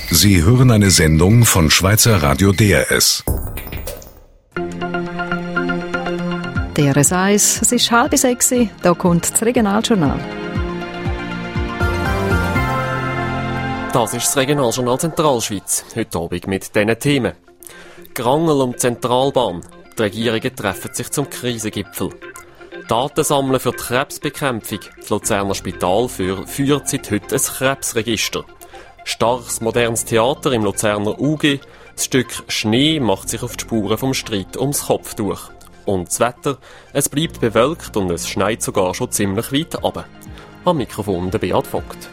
Sie hören eine Sendung von Schweizer Radio DRS. DRS 1, es ist 5:30, da kommt das Regionaljournal. Das ist das Regionaljournal Zentralschweiz, heute Abend mit diesen Themen. Gerangel um die Zentralbahn. Die Regierungen treffen sich zum Krisengipfel. Daten sammeln für die Krebsbekämpfung. Das Luzerner Spital führt seit heute ein Krebsregister. Starkes modernes Theater im Luzerner UG. Das Stück Schnee macht sich auf die Spuren vom Streit ums Kopftuch. Und das Wetter, es bleibt bewölkt und es schneit sogar schon ziemlich weit runter. Am Mikrofon der Beat Vogt.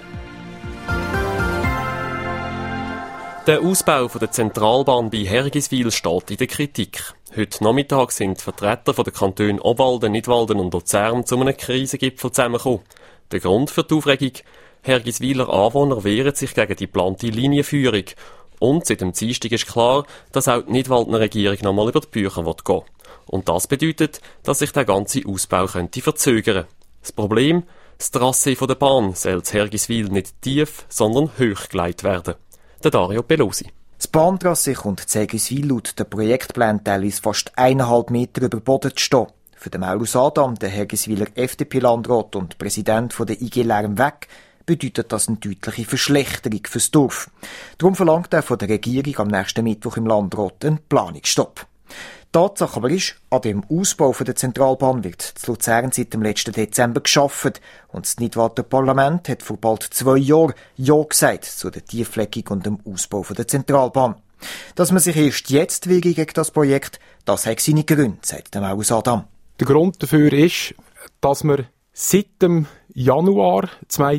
Der Ausbau der Zentralbahn bei Hergiswil steht in der Kritik. Heute Nachmittag sind Vertreter der Kantone Obwalden, Nidwalden und Luzern zu einem Krisengipfel zusammengekommen. Der Grund für die Aufregung: Hergiswiler Anwohner wehren sich gegen die geplante Linienführung. Und seit dem Dienstag ist klar, dass auch die Nidwaldner Regierung nochmal über die Bücher gehen will. Und das bedeutet, dass sich der ganze Ausbau könnte verzögern. Das Problem: das Trassee der Bahn soll in Hergiswil nicht tief, sondern hoch gelegt werden. Der Dario Pelosi. Das Bahntrassee kommt in Hergiswil laut der Projektplan teilweise fast 1,5 Meter über Boden zu stehen. Für den Maurus Adam, der Hergiswiler FDP-Landrat und Präsident der IG Lärm weg, bedeutet das eine deutliche Verschlechterung fürs Dorf. Darum verlangt er von der Regierung am nächsten Mittwoch im Landrat einen Planungsstopp. Tatsache aber ist, an dem Ausbau der Zentralbahn wird zu Luzern seit dem letzten Dezember gearbeitet und das Nidwalder Parlament hat vor bald 2 Jahren Ja gesagt zu der Tieflegung und dem Ausbau der Zentralbahn. Dass man sich erst jetzt wegen gegen das Projekt, das hat seine Gründe, sagt der Maurus Adam. Der Grund dafür ist, dass man seit dem Januar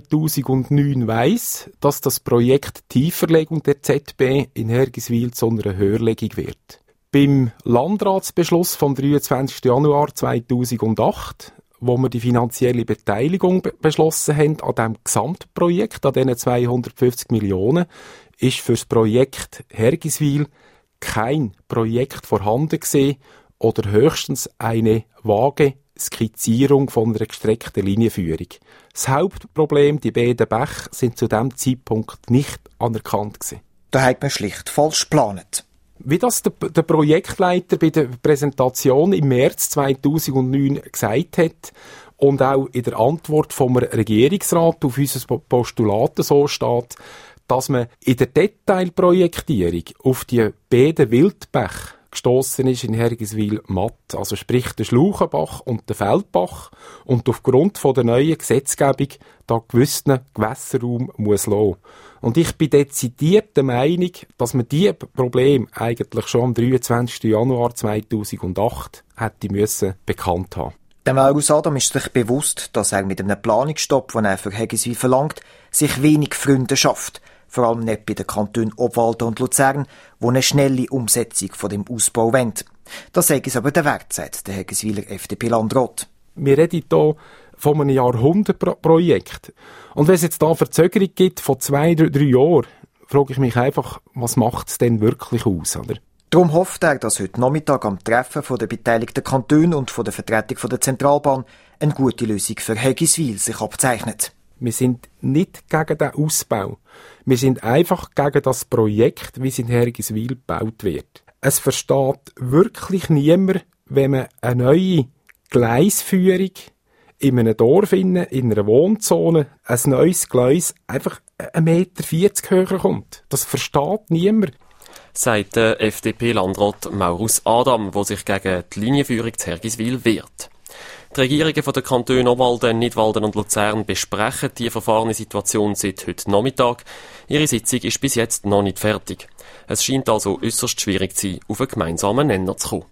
2009 weiss, dass das Projekt Tieferlegung der ZB in Hergiswil zu einer Höherlegung wird. Beim Landratsbeschluss vom 23. Januar 2008, wo wir die finanzielle Beteiligung beschlossen haben an diesem Gesamtprojekt, an diesen 250 Millionen, ist für das Projekt Hergiswil kein Projekt vorhanden gewesen oder höchstens eine vage Skizzierung von einer gestreckten Linienführung. Das Hauptproblem, die beiden Bäche, sind zu diesem Zeitpunkt nicht anerkannt gewesen. Da hat man schlicht falsch geplant. Wie das der Projektleiter bei der Präsentation im März 2009 gesagt hat und auch in der Antwort vom Regierungsrat auf unser Postulat so steht, dass man in der Detailprojektierung auf die beiden Wildbäche gestossen ist in Hergiswil Matt, also sprich der Schlauchenbach und der Feldbach, und aufgrund von der neuen Gesetzgebung da gewissen Gewässerraum muss lassen. Und ich bin dezidiert der Meinung, dass man diese Probleme eigentlich schon am 23. Januar 2008 hätte müssen bekannt haben. Der Maurus Adam ist sich bewusst, dass er mit einem Planungsstopp, den er für Hergiswil verlangt, sich wenig Freunde schafft. Vor allem nicht bei den Kantonen Obwalden und Luzern, die eine schnelle Umsetzung von dem Ausbau wollen. Das sei es aber der Wert, sagt der Hergiswiler FDP-Landrat. Wir reden hier von einem Jahrhundertprojekt. Und wenn es jetzt da Verzögerung gibt von 2-3 Jahren, frage ich mich einfach, was macht es denn wirklich aus, oder? Darum hofft er, dass heute Nachmittag am Treffen der beteiligten Kantone und von der Vertretung der Zentralbahn eine gute Lösung für Hergiswil sich abzeichnet. Wir sind nicht gegen den Ausbau. Wir sind einfach gegen das Projekt, wie es in Hergiswil gebaut wird. Es versteht wirklich niemand, wenn man eine neue Gleisführung in einem Dorf, in einer Wohnzone, ein neues Gleis einfach 1,40 Meter höher kommt. Das versteht niemand. Sagt der FDP-Landrat Maurus Adam, der sich gegen die Linienführung zu Hergiswil wehrt. Die Regierungen der Kantone Obwalden, Nidwalden und Luzern besprechen die verfahrene Situation seit heute Nachmittag. Ihre Sitzung ist bis jetzt noch nicht fertig. Es scheint also äußerst schwierig zu sein, auf einen gemeinsamen Nenner zu kommen.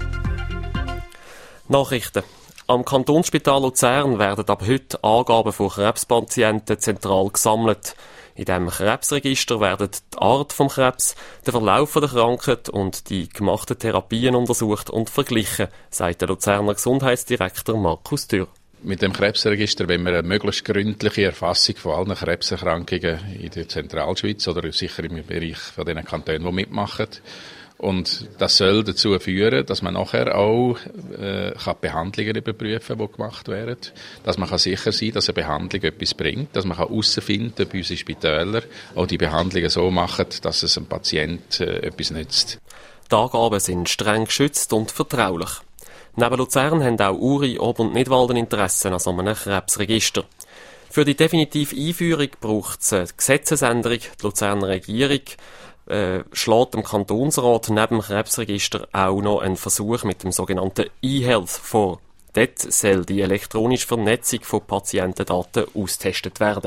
Nachrichten. Am Kantonsspital Luzern werden ab heute Angaben von Krebspatienten zentral gesammelt. In diesem Krebsregister werden die Art des Krebs, der Verlauf der Krankheit und die gemachten Therapien untersucht und verglichen, sagt der Luzerner Gesundheitsdirektor Markus Dürr. Mit dem Krebsregister wollen wir eine möglichst gründliche Erfassung von allen Krebserkrankungen in der Zentralschweiz oder sicher im Bereich von den Kantonen, die mitmachen. Und das soll dazu führen, dass man nachher auch Behandlungen überprüfen kann, die gemacht werden. Dass man sicher sein kann, dass eine Behandlung etwas bringt. Dass man herausfinden kann, ob unsere Spitäler auch die Behandlungen so machen, dass es dem Patienten etwas nützt. Die Angaben sind streng geschützt und vertraulich. Neben Luzern haben auch Uri, Ob- und Nidwalden Interessen an so einem Krebsregister. Für die definitive Einführung braucht es eine Gesetzesänderung. Die Luzerner Regierung schlägt dem Kantonsrat neben dem Krebsregister auch noch einen Versuch mit dem sogenannten eHealth vor. Dort soll die elektronische Vernetzung von Patientendaten austestet werden.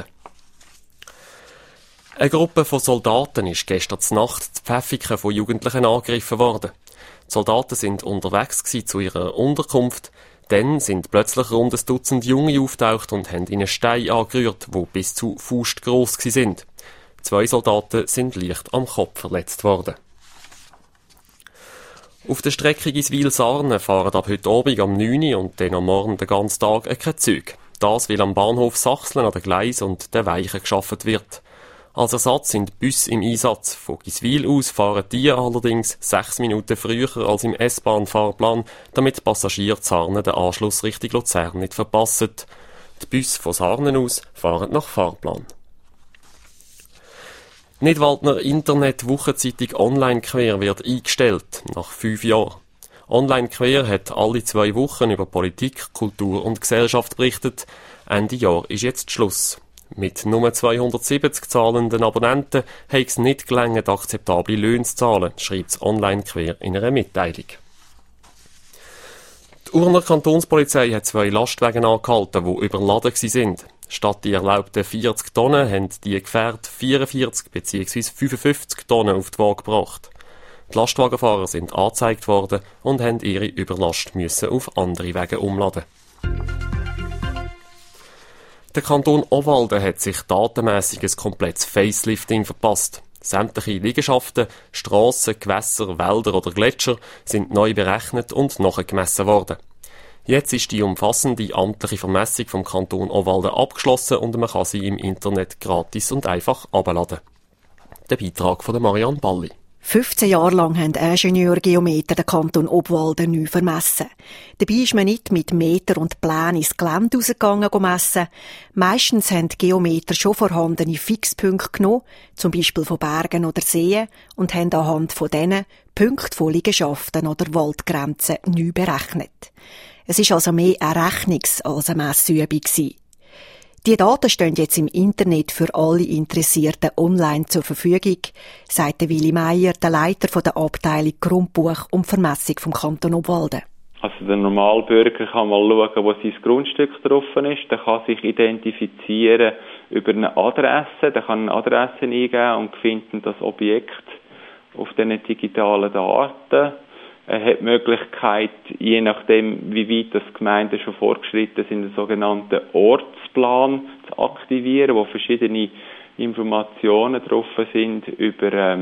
Eine Gruppe von Soldaten ist gestern Nacht in Pfäffiken von Jugendlichen angegriffen worden. Die Soldaten sind unterwegs zu ihrer Unterkunft. Dann sind plötzlich rund ein Dutzend Junge auftaucht und haben ihnen Steine angerührt, die bis zu faustgross sind. 2 Soldaten sind leicht am Kopf verletzt worden. Auf der Strecke Giswil-Sarnen fahren ab heute Abend am 9 Uhr und dann am Morgen den ganzen Tag keine Züge. Das, weil am Bahnhof Sachsen an den Gleisen und den Weichen geschaffen wird. Als Ersatz sind Busse im Einsatz. Von Giswil aus fahren die allerdings 6 Minuten früher als im S-Bahn-Fahrplan, damit die Passagiere Sarnen den Anschluss Richtung Luzern nicht verpassen. Die Busse von Sarnen aus fahren nach Fahrplan. Die Nidwaldner Internet-Wochenzeitung Online Quer wird eingestellt, nach 5 Jahren. Online Quer hat alle 2 Wochen über Politik, Kultur und Gesellschaft berichtet. Ende Jahr ist jetzt Schluss. Mit nur 270 zahlenden Abonnenten hat es nicht gelangt, akzeptable Löhne zu zahlen, schreibt es Online Quer in einer Mitteilung. Die Urner Kantonspolizei hat 2 Lastwagen angehalten, die überladen waren. Statt die erlaubten 40 Tonnen haben die Gefährte 44 bzw. 55 Tonnen auf die Waage gebracht. Die Lastwagenfahrer sind angezeigt worden und haben ihre Überlast müssen auf andere Wege umladen. Der Kanton Obwalden hat sich datenmässig ein komplettes Facelifting verpasst. Sämtliche Liegenschaften, Strassen, Gewässer, Wälder oder Gletscher sind neu berechnet und nachgemessen worden. Jetzt ist die umfassende amtliche Vermessung vom Kanton Obwalden abgeschlossen und man kann sie im Internet gratis und einfach herunterladen. Der Beitrag von Marianne Balli. 15 Jahre lang haben Ingenieurgeometer den Kanton Obwalden neu vermessen. Dabei ist man nicht mit Meter und Plänen ins Gelände rausgegangen messen. Meistens haben die Geometer schon vorhandene Fixpunkte genommen, zum Beispiel von Bergen oder Seen, und haben anhand von denen Punkte von Liegenschaften oder Waldgrenzen neu berechnet. Es ist also mehr eine Rechnungs- als eine Messübung gewesen. Die Daten stehen jetzt im Internet für alle Interessierten online zur Verfügung, sagt Willi Meier, der Leiter der Abteilung Grundbuch und Vermessung vom Kanton Obwalden. Also der Normalbürger kann mal schauen, wo sein Grundstück drauf ist. Der kann sich identifizieren über eine Adresse. Der kann eine Adresse eingeben und findet das Objekt auf diesen digitalen Daten. Er hat die Möglichkeit, je nachdem, wie weit das Gemeinden schon fortgeschritten sind, einen sogenannten Ortsplan zu aktivieren, wo verschiedene Informationen drauf sind über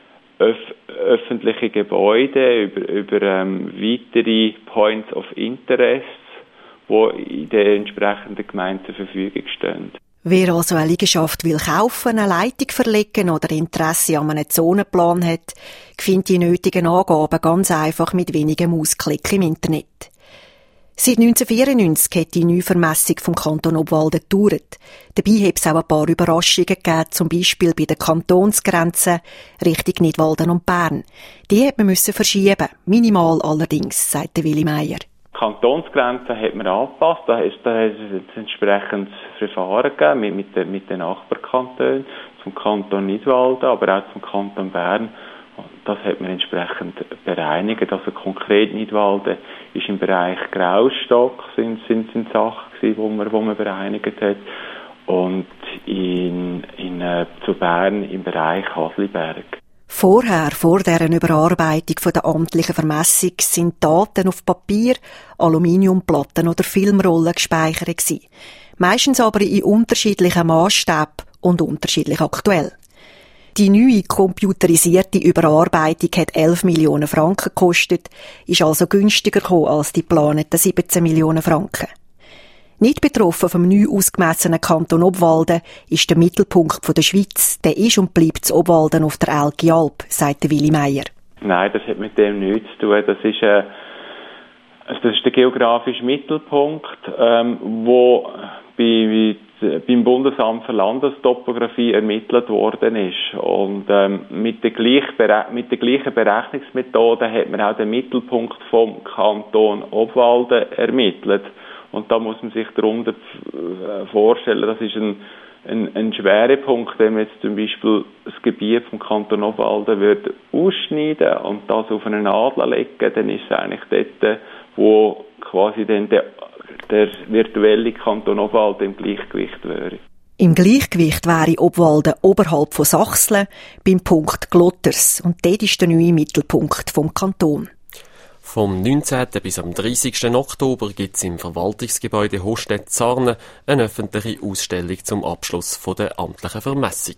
öffentliche Gebäude, über weitere Points of Interest, die in der entsprechenden Gemeinde zur Verfügung stehen. Wer also eine Liegenschaft will kaufen, eine Leitung verlegen oder Interesse an einem Zonenplan hat, findet die nötigen Angaben ganz einfach mit wenigen Mausklick im Internet. Seit 1994 hat die Neuvermessung vom Kanton Obwalden gedauert. Dabei hat es auch ein paar Überraschungen gegeben, zum Beispiel bei den Kantonsgrenzen Richtung Nidwalden und Bern. Die hat man müssen verschieben, minimal allerdings, sagt Willi Meier. Die Kantonsgrenzen hat man angepasst, da ist es ein entsprechendes Verfahren gegeben mit den Nachbarkantonen, zum Kanton Nidwalden, aber auch zum Kanton Bern. Das hat man entsprechend bereinigt. Also konkret Nidwalden ist im Bereich Graustock sind Sachen gewesen, wo man bereinigt hat. Und zu Bern im Bereich Hasliberg. Vor deren Überarbeitung der amtlichen Vermessung sind Daten auf Papier, Aluminiumplatten oder Filmrollen gespeichert gewesen. Meistens aber in unterschiedlichen Maßstäben und unterschiedlich aktuell. Die neue computerisierte Überarbeitung hat 11 Millionen Franken gekostet, ist also günstiger gekommen als die geplanten 17 Millionen Franken. Nicht betroffen vom neu ausgemessenen Kanton Obwalden ist der Mittelpunkt der Schweiz. Der ist und bleibt zu Obwalden auf der Elgialp, sagt Willi Meier. Nein, das hat mit dem nichts zu tun. Das ist der geografische Mittelpunkt, wo beim Bundesamt für Landestopographie ermittelt worden ist. Und mit der gleichen Berechnungsmethode hat man auch den Mittelpunkt vom Kanton Obwalden ermittelt. Und da muss man sich darunter vorstellen, das ist ein Schwerepunkt, wenn man jetzt zum Beispiel das Gebiet vom Kanton Obwalden würde ausschneiden und das auf einen Adler legen, dann ist es eigentlich dort, wo quasi dann der virtuelle Kanton Obwalden im Gleichgewicht wäre. Im Gleichgewicht wäre Obwalden oberhalb von Sachsen beim Punkt Glotters und dort ist der neue Mittelpunkt vom Kanton. Vom 19. bis am 30. Oktober gibt es im Verwaltungsgebäude Hostedt-Sarnen eine öffentliche Ausstellung zum Abschluss der amtlichen Vermessung.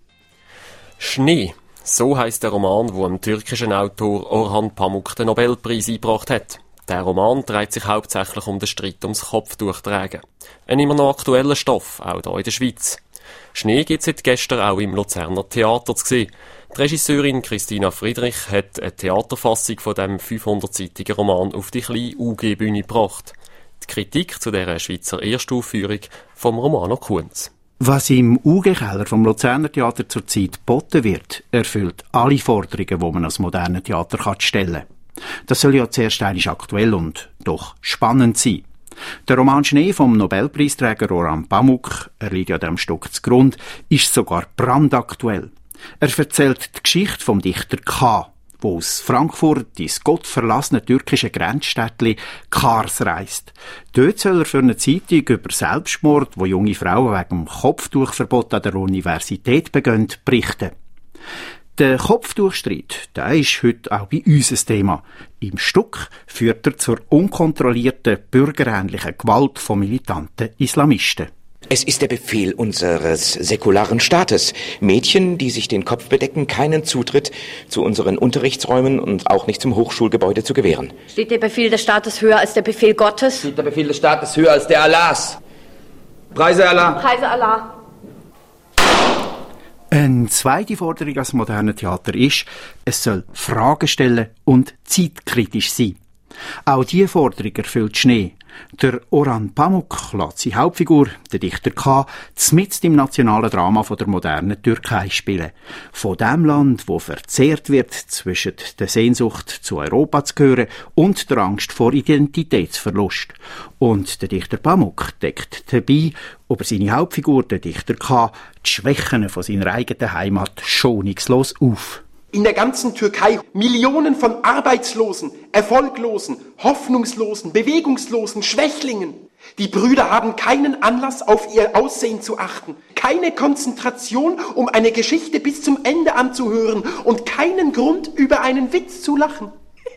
Schnee, so heisst der Roman, wo dem türkischen Autor Orhan Pamuk den Nobelpreis eingebracht hat. Der Roman dreht sich hauptsächlich um den Streit ums Kopftuchtragen. Ein immer noch aktueller Stoff, auch hier in der Schweiz. Schnee gibt es seit gestern auch im Luzerner Theater zu sehen. Die Regisseurin Christina Friedrich hat eine Theaterfassung von dem 500-seitigen Roman auf die kleine UG-Bühne gebracht. Die Kritik zu dieser Schweizer Erstaufführung vom Romano Kunz. Was im UG-Keller vom Luzerner Theater zurzeit geboten wird, erfüllt alle Forderungen, die man als moderne Theater stellen kann. Das soll ja zuerst einmal aktuell und doch spannend sein. Der Roman Schnee vom Nobelpreisträger Orhan Pamuk, er liegt ja dem Stück zugrunde, ist sogar brandaktuell. Er erzählt die Geschichte vom Dichter K., der aus Frankfurt ins gottverlassene türkische Grenzstädtchen Kars reist. Dort soll er für eine Zeitung über Selbstmord, wo junge Frauen wegen dem Kopftuchverbot an der Universität begehen, berichten. Der Kopftuchstreit, der ist heute auch bei uns ein Thema. Im Stück führt er zur unkontrollierten bürgerähnlichen Gewalt von militanten Islamisten. Es ist der Befehl unseres säkularen Staates, Mädchen, die sich den Kopf bedecken, keinen Zutritt zu unseren Unterrichtsräumen und auch nicht zum Hochschulgebäude zu gewähren. Steht der Befehl des Staates höher als der Befehl Gottes? Steht der Befehl des Staates höher als der Allahs? Preise Allah! Preise Allah! Eine zweite Forderung als moderne Theater ist, es soll Fragen stellen und zeitkritisch sein. Auch diese Forderung erfüllt Schnee. Der Orhan Pamuk lässt seine Hauptfigur, der Dichter K., mitten im nationalen Drama von der modernen Türkei spielen. Von dem Land, wo verzehrt wird zwischen der Sehnsucht zu Europa zu gehören und der Angst vor Identitätsverlust. Und der Dichter Pamuk deckt dabei über seine Hauptfigur, der Dichter K., die Schwächen von seiner eigenen Heimat schonungslos auf. In der ganzen Türkei Millionen von Arbeitslosen, Erfolglosen, Hoffnungslosen, Bewegungslosen, Schwächlingen. Die Brüder haben keinen Anlass, auf ihr Aussehen zu achten, keine Konzentration, um eine Geschichte bis zum Ende anzuhören und keinen Grund, über einen Witz zu lachen.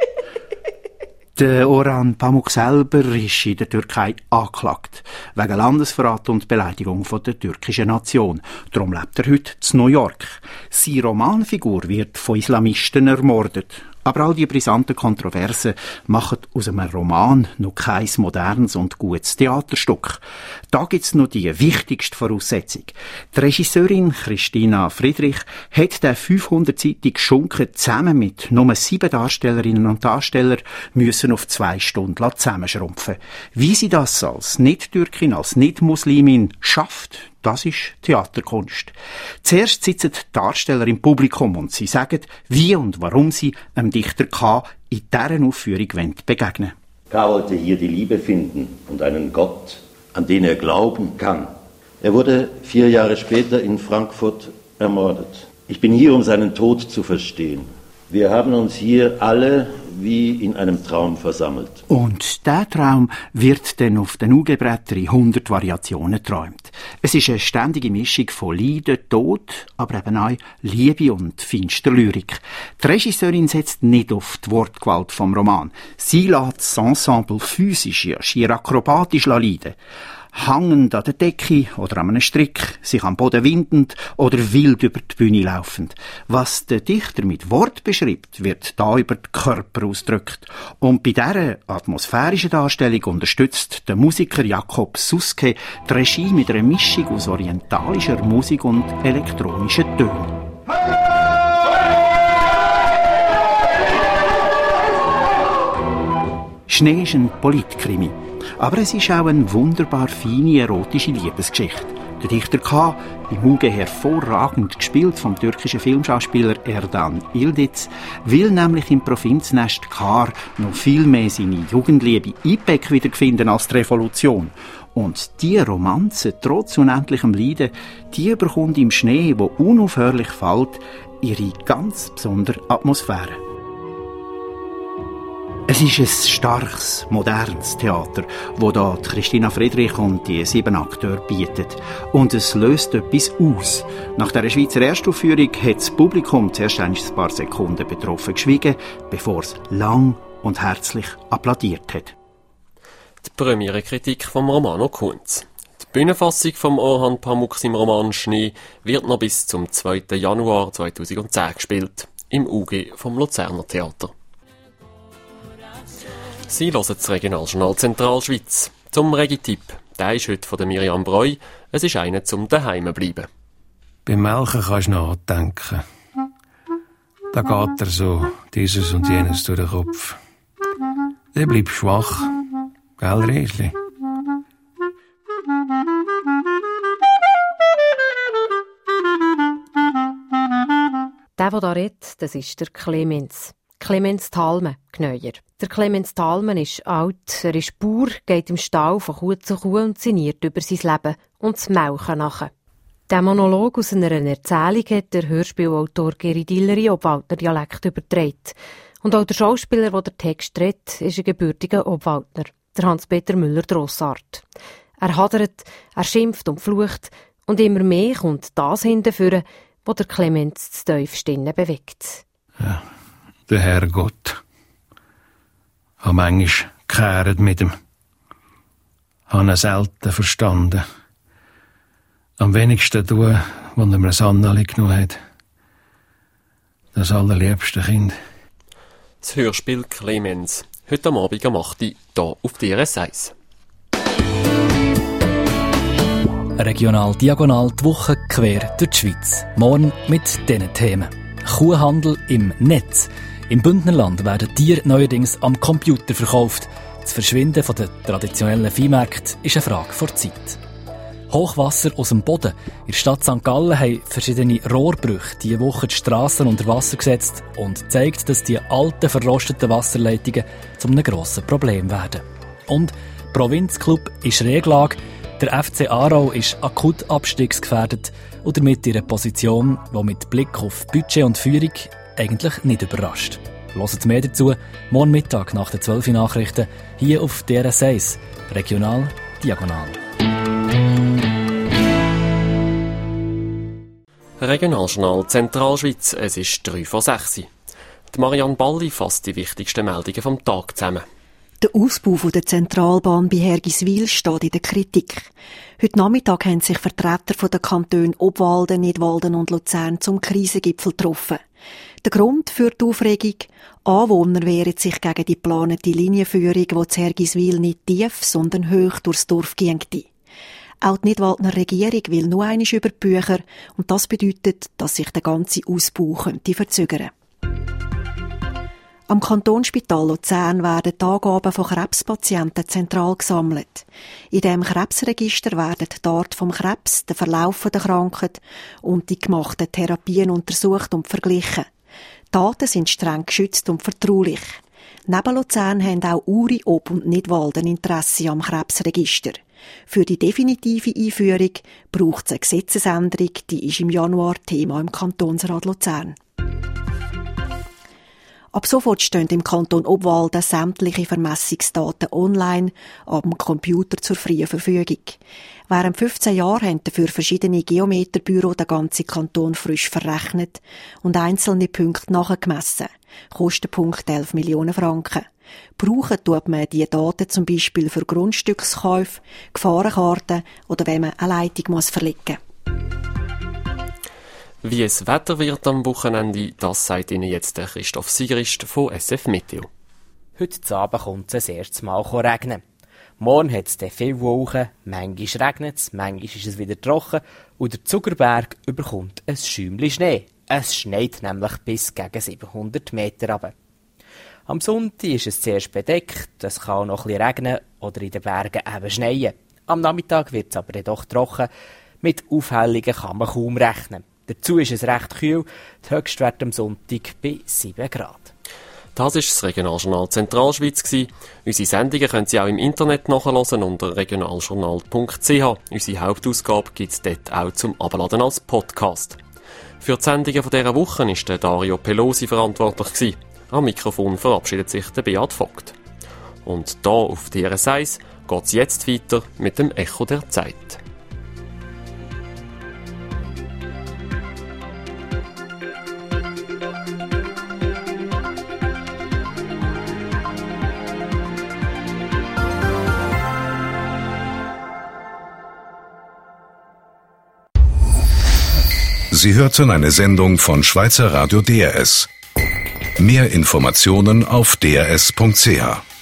Der Orhan Pamuk selber ist in der Türkei angeklagt, wegen Landesverrat und Beleidigung von der türkischen Nation. Darum lebt er heute in New York. Seine Romanfigur wird von Islamisten ermordet. Aber all die brisanten Kontroversen machen aus einem Roman noch kein modernes und gutes Theaterstück. Da gibt's noch die wichtigste Voraussetzung. Die Regisseurin Christina Friedrich hat den 500-seitigen Schunken zusammen mit nur 7 Darstellerinnen und Darstellern müssen auf 2 Stunden zusammenschrumpfen. Wie sie das als Nicht-Türkin, als Nicht-Muslimin schafft, das ist Theaterkunst. Zuerst sitzen die Darsteller im Publikum und sie sagen, wie und warum sie einem Dichter K. in dieser Aufführung begegnen wollen. K. wollte hier die Liebe finden und einen Gott, an den er glauben kann. Er wurde 4 Jahre später in Frankfurt ermordet. Ich bin hier, um seinen Tod zu verstehen. Wir haben uns hier alle wie in einem Traum versammelt. Und der Traum wird dann auf den UG-Brettern in 100 Variationen geträumt. Es ist eine ständige Mischung von Leiden, Tod, aber eben auch Liebe und feinster Lyrik. Die Regisseurin setzt nicht auf die Wortgewalt vom Roman. Sie lässt das Ensemble physisch, ja schier akrobatisch leiden. Hangend an der Decke oder an einem Strick, sich am Boden windend oder wild über die Bühne laufend. Was der Dichter mit Wort beschreibt, wird da über den Körper ausgedrückt. Und bei dieser atmosphärischen Darstellung unterstützt der Musiker Jakob Suske die Regie mit einer Mischung aus orientalischer Musik und elektronischen Tönen. Schnee ist ein Politkrimi. Aber es ist auch eine wunderbar feine erotische Liebesgeschichte. Der Dichter K., im UG hervorragend gespielt vom türkischen Filmschauspieler Erdan Yildiz, will nämlich im Provinznest Kar noch viel mehr seine Jugendliebe IPEC wiederfinden als die Revolution. Und die Romanze, trotz unendlichem Leiden, die bekommt im Schnee, wo unaufhörlich fällt, ihre ganz besondere Atmosphäre. Es ist ein starkes, modernes Theater, das da Christina Friedrich und die 7 Akteure bietet. Und es löst etwas aus. Nach der Schweizer Erstaufführung hat das Publikum zuerst ein paar Sekunden betroffen geschwiegen, bevor es lang und herzlich applaudiert hat. Die Premiere-Kritik vom Romano Kunz. Die Bühnenfassung vom Orhan Pamuks im Roman Schnee wird noch bis zum 2. Januar 2010 gespielt. Im UG vom Luzerner Theater. Sie hören das Regionaljournal Zentralschweiz. Zum Regi-Tipp. Der ist heute von Miriam Breu. Es ist einer zum Daheim bleiben. Beim Melken kannst du nachdenken. Da geht dir so dieses und jenes durch den Kopf. Der bleibt schwach. Gell, Riesli? Der da redet, das ist der Clemens. Clemens Thalmann, genauer. Der Clemens Thalmann ist alt, er ist Bauer, geht im Stall von Kuh zu Kuh und sinniert über sein Leben und das Melken nachher. Der Monolog aus einer Erzählung hat der Hörspielautor Geri Diller in Obwaldner Dialekt übertragen. Und auch der Schauspieler, der den Text redet, ist ein gebürtiger Obwaldner, der Hans-Peter Müller-Drossart. Er hadert, er schimpft und flucht und immer mehr kommt das hinterführen, was der Clemens zu tiefst innen bewegt. Ja, der Herrgott. Habe manchmal gekehrt mit ihm. Habe ihn selten verstanden. Am wenigsten tun, wenn er mir ein Anneli genommen hat. Das allerliebste Kind. Das Hörspiel Clemens. Heute am Abend am 8. hier auf DRS 1. Regional Diagonal die Woche quer durch die Schweiz. Morgen mit diesen Themen. Kuhhandel im Netz. Im Bündnerland werden Tiere neuerdings am Computer verkauft. Das Verschwinden von der traditionellen Viehmärkte ist eine Frage der Zeit. Hochwasser aus dem Boden. In der Stadt St. Gallen haben verschiedene Rohrbrüche diese Woche die Strassen unter Wasser gesetzt und zeigt, dass die alten, verrosteten Wasserleitungen zu einem grossen Problem werden. Und Provinzclub in Schräglage. Der FC Aarau ist akut abstiegsgefährdet und damit ihre Position, die mit Blick auf Budget und Führung eigentlich nicht überrascht. Hört mehr dazu morgen Mittag nach den 12 Nachrichten hier auf DRS 1, Regional Diagonal. Regionaljournal Zentralschweiz, es ist 3 vor 6. Die Marianne Balli fasst die wichtigsten Meldungen vom Tag zusammen. Der Ausbau der Zentralbahn bei Hergiswil steht in der Kritik. Heute Nachmittag haben sich Vertreter der Kantone Obwalden, Nidwalden und Luzern zum Krisengipfel getroffen. Der Grund für die Aufregung: Anwohner wehren sich gegen die geplante Linienführung, die zu Hergiswil nicht tief, sondern hoch durchs Dorf ginge. Auch die Nidwaldner Regierung will nur einmal über die Bücher und das bedeutet, dass sich der ganze Ausbau verzögern könnte. Am Kantonsspital Luzern werden die Angaben von Krebspatienten zentral gesammelt. In diesem Krebsregister werden die Daten vom Krebs, der Verlauf der Krankheit und die gemachten Therapien untersucht und verglichen. Die Daten sind streng geschützt und vertraulich. Neben Luzern haben auch Uri, Ob und Nidwalden Interesse am Krebsregister. Für die definitive Einführung braucht es eine Gesetzesänderung, die ist im Januar Thema im Kantonsrat Luzern. Ab sofort stehen im Kanton Obwalden sämtliche Vermessungsdaten online am Computer zur freien Verfügung. Während 15 Jahren haben dafür verschiedene Geometerbüros den ganzen Kanton frisch verrechnet und einzelne Punkte nachgemessen. Kostenpunkt 11 Millionen Franken. Brauchen tut man diese Daten zum Beispiel für Grundstückskäufe, Gefahrenkarten oder wenn man eine Leitung verlegen muss. Wie es Wetter wird am Wochenende, das sagt Ihnen jetzt der Christoph Sigrist von SF Meteo. Heute Abend kommt es das erste Mal regnen. Morgen hat es viele Wolken, manchmal regnet es, manchmal ist es wieder trocken und der Zuckerberg überkommt ein Schäumchen Schnee. Es schneit nämlich bis gegen 700 Meter runter. Am Sonntag ist es zuerst bedeckt, es kann auch noch ein bisschen regnen oder in den Bergen eben schneien. Am Nachmittag wird es aber doch trocken. Mit Aufhellungen kann man kaum rechnen. Dazu ist es recht kühl, der Höchstwert am Sonntag bei 7 Grad. Das war das Regionaljournal Zentralschweiz. Unsere Sendungen können Sie auch im Internet nachhören unter regionaljournal.ch. Unsere Hauptausgabe gibt es dort auch zum Abladen als Podcast. Für die Sendungen dieser Woche war Dario Pelosi verantwortlich. Am Mikrofon verabschiedet sich der Beat Vogt. Und da auf DRS 1 geht es jetzt weiter mit dem Echo der Zeit. Sie hörten eine Sendung von Schweizer Radio DRS. Mehr Informationen auf drs.ch.